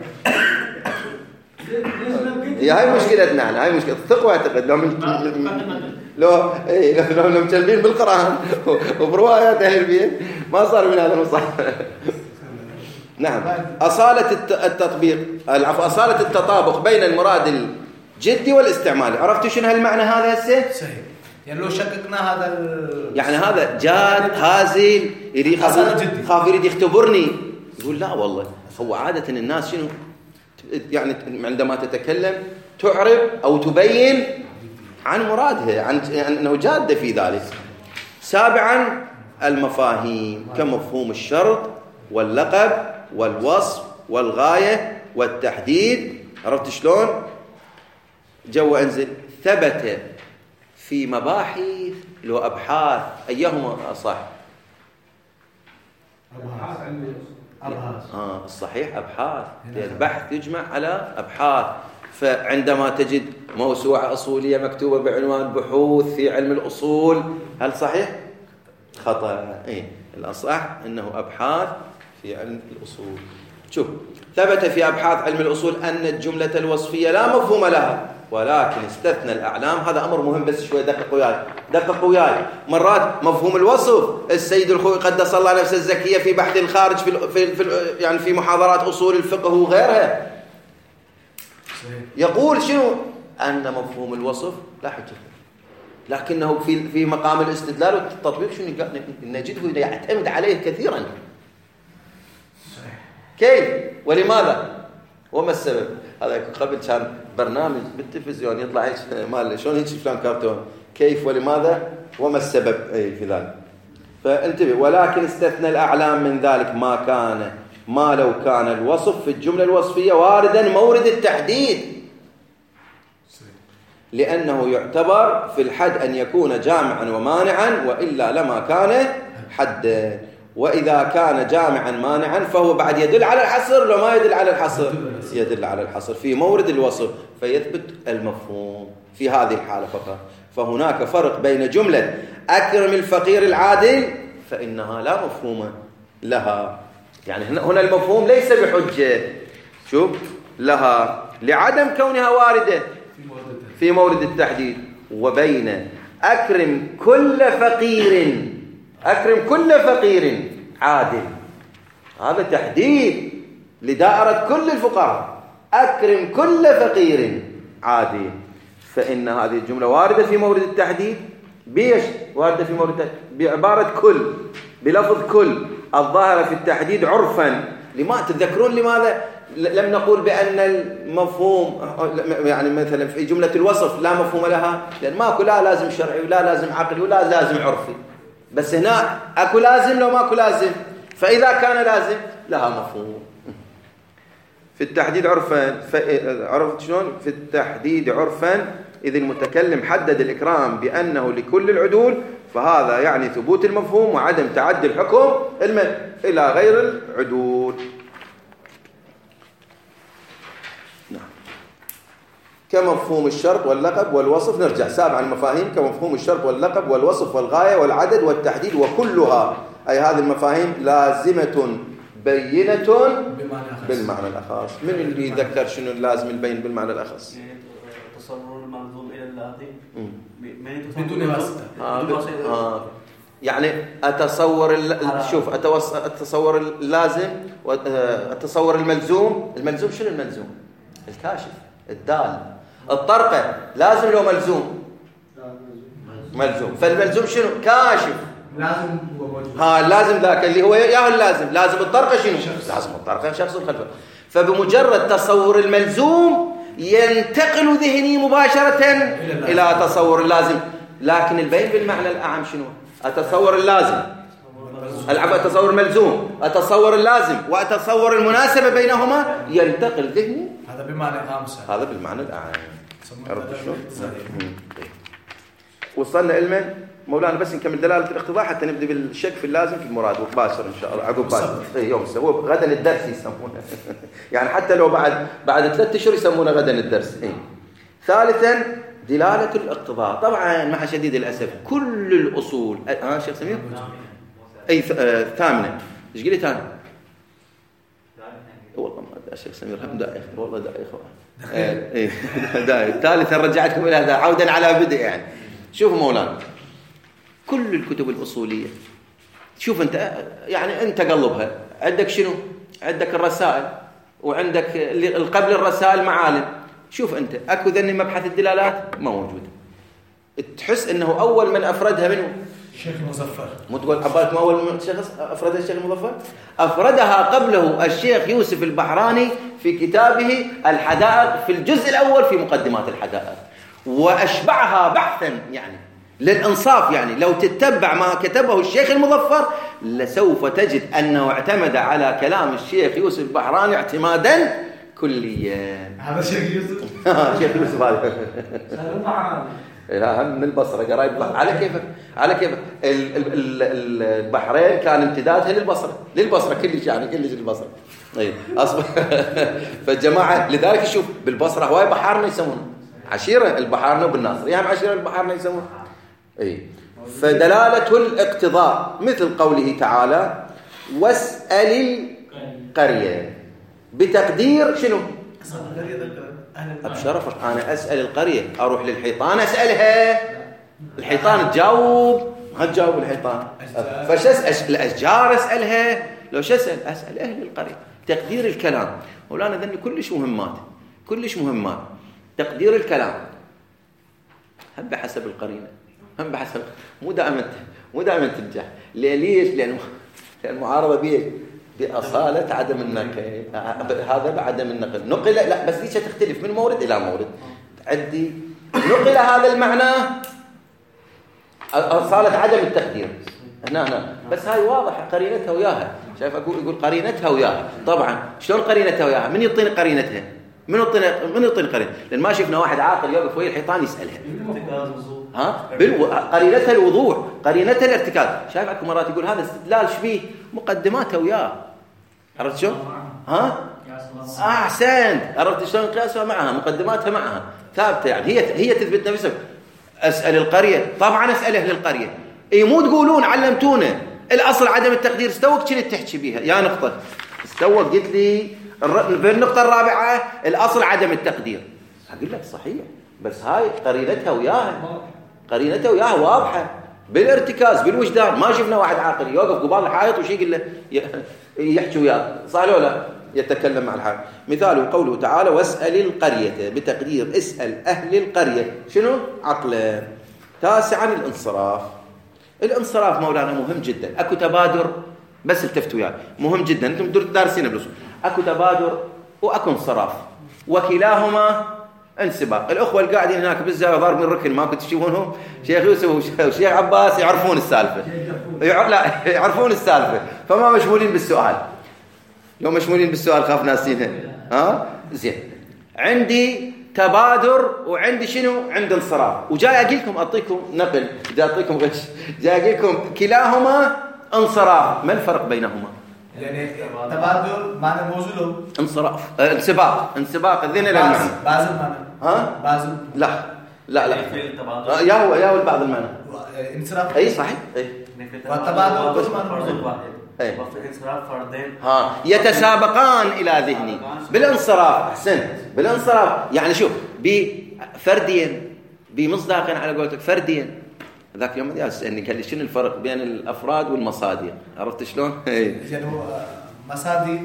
[SPEAKER 1] هاي مشكلتنا هاي مشكلة ثق واعتقد. لو مكلمين بالقرآن وبروايات أهل البيت ما صار من هذا المصحف. نعم أصالة التطبيق أصالة التطابق بين المراد الجدي والاستعمالي. عرفتوا شنو هالمعنى هذا هسه؟
[SPEAKER 3] صحيح. يعني لو شككنا هذا
[SPEAKER 1] يعني هذا جاد هازل خاف يريد يختبرني يقول لا والله هو عادة الناس شنو يعني عندما تتكلم تعرب أو تبين عن مرادها عن أنه جادة في ذلك. سابعا المفاهيم كمفهوم الشرط واللقب والوصف والغاية والتحديد. عرفت شلون؟ جو أنزل ثبت في مباحث لو أبحاث أيهما أصح؟ الصحيح أبحاث. البحث يجمع على أبحاث. فعندما تجد موسوعة أصولية مكتوبة بعنوان بحوث في علم الأصول هل صحيح؟ خطأ. الأصح أنه أبحاث في علم الأصول. شوف ثبت في أبحاث علم الأصول أن الجملة الوصفية لا مفهوم لها ولكن استثنى الأعلام. هذا أمر مهم بس شوي دققوا وياي. مرات مفهوم الوصف السيد الخوي قدس الله نفسه الزكية في بحث الخارج يعني في محاضرات أصول الفقه وغيرها يقول شنو؟ أن مفهوم الوصف لا حجة لكنه في مقام الاستدلال والتطبيق شنو نجده يعتمد عليه كثيرا. كيف ولماذا وما السبب؟ هذا قبل كان برنامج بالتلفزيون يطلع هيك مال شلون هيك فلان كرتون كيف ولماذا وما السبب في ذلك. فانتبه. ولكن استثنى الأعلام من ذلك ما لو كان الوصف في الجملة الوصفية واردا مورد التحديد لأنه يعتبر في الحد أن يكون جامعا ومانعا وإلا لما كان حدا. وإذا كان جامعا مانعا فهو بعد يدل على الحصر. لو ما يدل على الحصر يدل على الحصر في مورد الوصف فيثبت المفهوم في هذه الحالة فقط. فهناك فرق بين جملة أكرم الفقير العادل فإنها لا مفهوم لها. يعني هنا المفهوم ليس بحجة شوف لها لعدم كونها واردة في مورد التحديد. وبين أكرم كل فقير عادل هذا تحديد لدائرة كل الفقراء. أكرم كل فقير عادل فإن هذه الجملة واردة في مورد التحديد. بيش واردة في مورد التحديد؟ بعبارة كل بلفظ كل الظاهرة في التحديد عرفا. لما تذكرون لماذا لم نقول بأن المفهوم يعني مثلا في جملة الوصف لا مفهوم لها؟ لأن ماكو لا لازم شرعي ولا لازم عقلي ولا لازم عرفي. بس هنا أكو لازم لو ماكو لازم. فإذا كان لازم لها مفهوم في التحديد عرفا. عرفت شلون؟ في التحديد عرفا إذ المتكلم حدد الإكرام بأنه لكل العدول فهذا يعني ثبوت المفهوم وعدم تعدي الحكم إلى غير العدول. نعم. كمفهوم الشرط واللقب والوصف. نرجع. سابعا المفاهيم كمفهوم الشرط واللقب والوصف والغاية والعدد والتحديد وكلها أي هذه المفاهيم لازمة بينة بالمعنى الأخص. من اللي يذكر شنو اللازم البين بالمعنى الأخص؟
[SPEAKER 5] تصور الملزوم إلى اللازم
[SPEAKER 3] بدون واسطة.
[SPEAKER 1] يعني أتصور شوف أتصور اللازم وأتصور الملزوم. الملزوم شنو الملزوم؟ الكاشف، الدال، الطرقة لازم لو ملزوم. ملزوم. فالملزوم شنو؟ كاشف.
[SPEAKER 3] لازم هو موجود.
[SPEAKER 1] لازم ذاك اللي هو يا اللازم. لازم الطرقة شنو؟ لازم الطرقة شخص خلفه. فبمجرد تصور الملزوم ينتقل ذهني مباشرة إلى تصور اللازم. لكن البين بالمعنى الأعم شنو؟ أتصور اللازم، أتصور الملزوم، أتصور اللازم، وأتصور المناسبة بينهما، ينتقل ذهني.
[SPEAKER 3] هذا بالمعنى الأعم.
[SPEAKER 1] هذا بالمعنى الأعم. عرفت شلون؟ وصلنا علما مولانا. بس نكمل دلالة الاقتضاء حتى نبدأ بالشك في اللازم في المراد وباشر إن شاء الله. عقب باشر يوم هو غدا الدرس يسمونه يعني حتى لو بعد 3 أشهر يسمونه غدا الدرس. ثالثا دلالة الاقتضاء. طبعا مع شديد الأسف كل الأصول شيخ سمير ثامنة. ايش قلت ثاني؟ والله ما شيخ سمير هم دايخ والله دايخ. ثالثا رجعتكم إلى هذا عودا على بدء. يعني شوفوا مولانا كل الكتب الأصولية شوف أنت يعني أنت قلبها عندك شنو؟ عندك الرسائل وعندك قبل الرسائل معالم. شوف أنت أكو ذني مبحث الدلالات ما موجود. تحس أنه أول من أفردها منه
[SPEAKER 3] الشيخ المظفر.
[SPEAKER 1] مو تقول عبالك ما أول من شخص أفردها الشيخ المظفر؟ أفردها قبله الشيخ يوسف البحراني في كتابه الحدائق في الجزء الأول في مقدمات الحدائق، وأشبعها بحثا يعني للإنصاف. يعني لو تتبع ما كتبه الشيخ المظفر لسوف تجد أنه اعتمد على كلام الشيخ يوسف البحراني اعتمادا كليا.
[SPEAKER 3] هذا شيخ يوسف.
[SPEAKER 1] شيخ يوسف هذا. لا هم من البصرة قرايب على كيف البحرين كان امتدادها للبصرة كلش يعني كلش البصرة. أصبح فالجماعة لذلك شوف بالبصرة هواي بحارنا يسمونه عشيرة البحارنا بالناصر يعني عشيرة البحارنا يسمونه. فدلالة الاقتضاء مثل قوله تعالى واسأل القرية بتقدير شنو؟ أبشرفك أنا أسأل القرية أروح للحيطان أسألها الحيطان تجاوب ما تجاوب الحيطان فش أسأل الأشجار أسألها لو أسأل أهل القرية. تقدير الكلام مولانا ذني كلش مهمات تقدير الكلام هم بحسب القرينة هم بحسب مو دائما تنجح. ليش؟ لأن المعارضة بيه بأصالة عدم النقل. هذا بعدم النقل نقل لا بس ليش تختلف من مورد إلى مورد. عندي نقل هذا المعنى أصالة عدم التقدير هنا بس هاي واضحة قرينتها وياها. شايف يقول قرينتها وياها. طبعا شلون قرينتها وياها؟ من يعطيني قرينتها؟ من يعطيني قرينة؟ لأن ما شفنا واحد عاقل يوقف ويا الحيطان يسألها. قرينتها الوضوح قرينتها الارتكاز. شايف اكو مرات يقول هذا استدلال شبيه مقدماته وياه. عرفت شلون؟ احسنت. عرفت شلون قياسها معها مقدماتها معها ثابته يعني هي تثبت نفسها. اسال القريه طبعا اسال اهل القريه. مو تقولون علمتونا الاصل عدم التقدير استوك كنت تحكي بيها يا نقطه استوك قلت لي في النقطه الرابعه الاصل عدم التقدير. اقول لك صحيح بس هاي قرينتها وياها واضحة بالارتكاز بالوجدان. ما شفنا واحد عاقل يوقف قبال الحائط وشي يقول له يحكي وياه صح لو لا يتكلم مع الحائط. مثاله قوله تعالى واسأل القرية بتقدير اسأل أهل القرية شنو؟ عقلا. تاسعا الانصراف مولانا مهم جدا. اكو تبادر بس التفتوا وياه مهم جدا. انتم دارسين بالأصول اكو تبادر واكو انصراف وكلاهما انسباق. الأخوة اللي قاعدين هناك بالزاوية ضارب من الركن ما كنت تشوفونهم شيخ يوسف وشيخ عباس يعرفون السالفة يعرفون السالفة فما مشمولين بالسؤال. لو مشمولين بالسؤال خاف ناسينها. زين عندي تبادر وعندي شنو؟ عندي انصراف. وجاي أقولكم أعطيكم نقل جاي أعطيكم غش جاي أقولكم كلاهما انصراف. ما الفرق بينهما؟
[SPEAKER 3] يعني تبادل معنى موزله
[SPEAKER 1] انصراف انسباق الذهن الى المعنى
[SPEAKER 3] بازل معنى بازل
[SPEAKER 1] لا يا هو بعض المعنى
[SPEAKER 3] انصراف
[SPEAKER 1] اي صحيح اي
[SPEAKER 3] والتبادل بس معنى
[SPEAKER 5] وفي انصراف فردين
[SPEAKER 1] يتسابقان إلى ذهني بالانصراف. أحسنت، بالانصراف. يعني شوف، بفرديا بمصداقا على قولتك فرديا. ذاك يوم يسألني قال لي شنو الفرق بين الأفراد والمصادر؟ عرفت شلون؟
[SPEAKER 3] يعني هو مصادر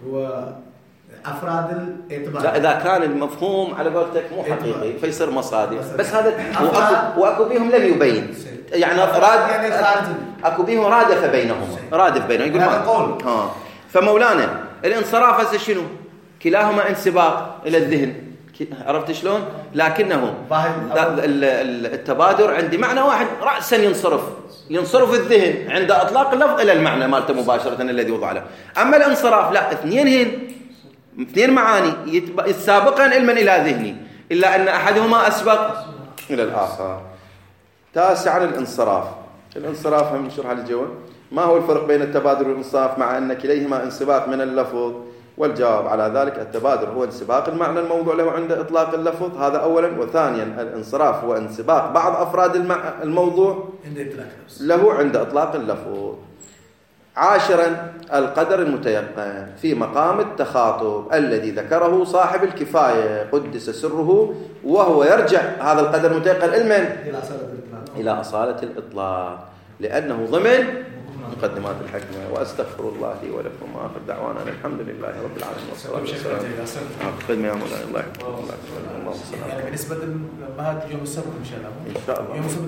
[SPEAKER 3] وأفراد الاعتبار.
[SPEAKER 1] لا، إذا كان المفهوم على قولتك مو حقيقي فيصير مصادر. بس هذا وأكو بيهم لم يبين. يعني أكو بيهم رادف بينهما، يقول ما. فمولانا الانصراف هذا شنو؟ كلاهما انسباق إلى الذهن. عرفت شلون؟ لكنه التبادر عندي معنى واحد رأسا ينصرف الذهن عند أطلاق اللفظ إلى المعنى مالته مباشرة الذي وضع له. أما الانصراف لا، اثنين معاني يتسابقان علما إلى ذهني، إلا أن أحدهما أسبق إلى الآخر. تاسعا الانصراف هم نشرح الجواب. ما هو الفرق بين التبادر والانصراف مع أن كليهما انسباق من اللفظ؟ والجواب على ذلك: التبادر هو انسباق المعنى الموضوع له عند إطلاق اللفظ، هذا أولا. وثانيا الانصراف هو انسباق بعض أفراد الموضوع له عند إطلاق اللفظ. عاشرا القدر المتيقن في مقام التخاطب الذي ذكره صاحب الكفاية قدس سره، وهو يرجع هذا القدر المتيقن إلى أصالة الإطلاق لأنه ضمن مقدمات الحكمة. وأستغفر الله لي ولكم، وآخر دعوانا الحمد لله رب العالمين والصلاة والسلام. خدمة يا مولانا. الله يحفظك.
[SPEAKER 3] بالنسبة لبعد يوم السبت إن شاء الله.